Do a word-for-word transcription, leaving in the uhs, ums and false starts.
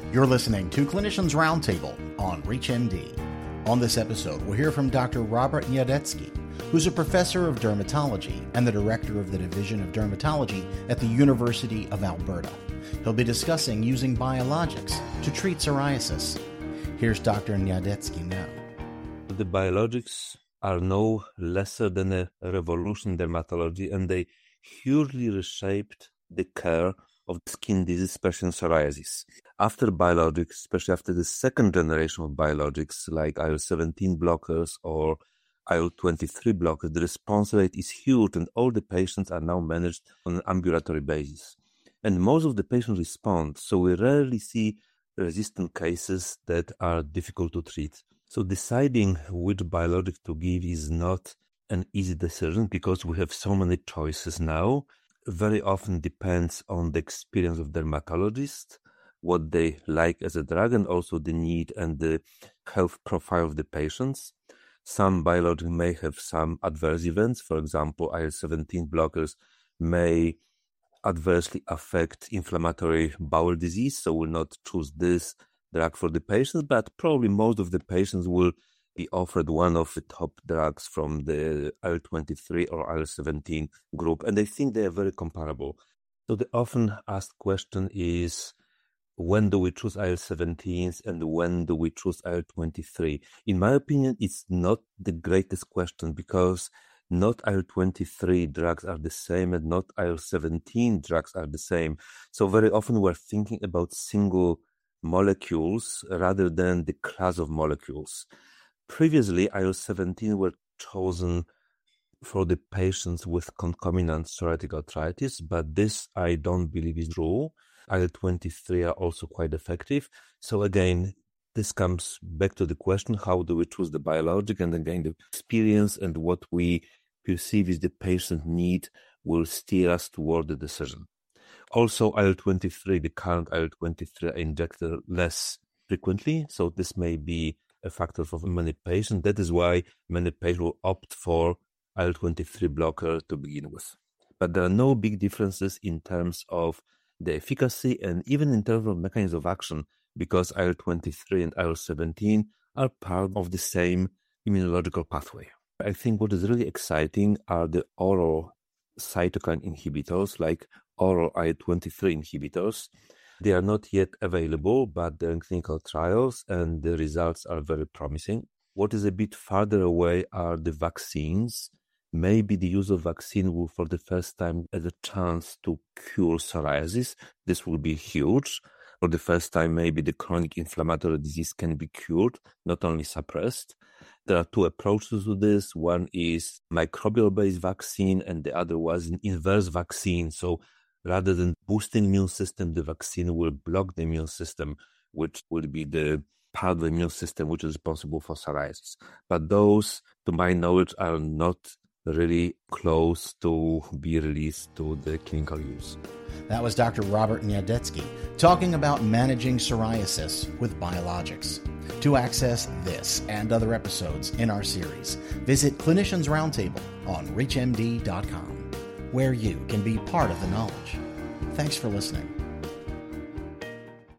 You're listening to Clinicians Roundtable on ReachMD. On this episode, we'll hear from Doctor Robert Gniadecki, who's a professor of dermatology and the director of the Division of Dermatology at the University of Alberta. He'll be discussing using biologics to treat psoriasis. Here's Doctor Gniadecki now. The biologics are no lesser than a revolution in dermatology, and they hugely reshaped the care of skin disease, especially in psoriasis. After biologics, especially after the second generation of biologics like I L seventeen blockers or I L twenty-three blockers, the response rate is huge, and all the patients are now managed on an ambulatory basis. And most of the patients respond, so we rarely see resistant cases that are difficult to treat. So deciding which biologic to give is not an easy decision because we have so many choices now. Very often depends on the experience of dermatologists, what they like as a drug, and also the need and the health profile of the patients. Some biologics may have some adverse events. For example, I L seventeen blockers may adversely affect inflammatory bowel disease, so will not choose this drug for the patients, but probably most of the patients will be offered one of the top drugs from the I L twenty-three or I L seventeen group, and I think they are very comparable. So the often asked question is, when do we choose I L seventeens and when do we choose I L twenty-three? In my opinion, it's not the greatest question because not I L twenty-three drugs are the same and not I L seventeen drugs are the same. So very often we're thinking about single molecules rather than the class of molecules. Previously, I L seventeen were chosen for the patients with concomitant psoriatic arthritis, but this I don't believe is true. I L twenty-three are also quite effective. So again, this comes back to the question, how do we choose the biologic? And again, the experience and what we perceive is the patient need will steer us toward the decision. Also, I L twenty-three, the current I L twenty-three are injected less frequently, so this may be a factor for many patients. That is why many patients will opt for I L twenty-three blocker to begin with. But there are no big differences in terms of the efficacy and even in terms of mechanism of action, because I L twenty-three and I L seventeen are part of the same immunological pathway. I think what is really exciting are the oral cytokine inhibitors, like oral I L twenty-three inhibitors. They are not yet available, but they're in clinical trials and the results are very promising. What is a bit farther away are the vaccines. Maybe the use of vaccine will for the first time as a chance to cure psoriasis. This will be huge. For the first time, maybe the chronic inflammatory disease can be cured, not only suppressed. There are two approaches to this. One is microbial-based vaccine and the other was an inverse vaccine. So rather than boosting the immune system, the vaccine will block the immune system, which will be the part of the immune system which is responsible for psoriasis. But those, to my knowledge, are not really close to be released to the clinical use. That was Doctor Robert Gniadecki talking about managing psoriasis with biologics. To access this and other episodes in our series, visit Clinicians Roundtable on reach M D dot com, where you can be part of the knowledge. Thanks for listening.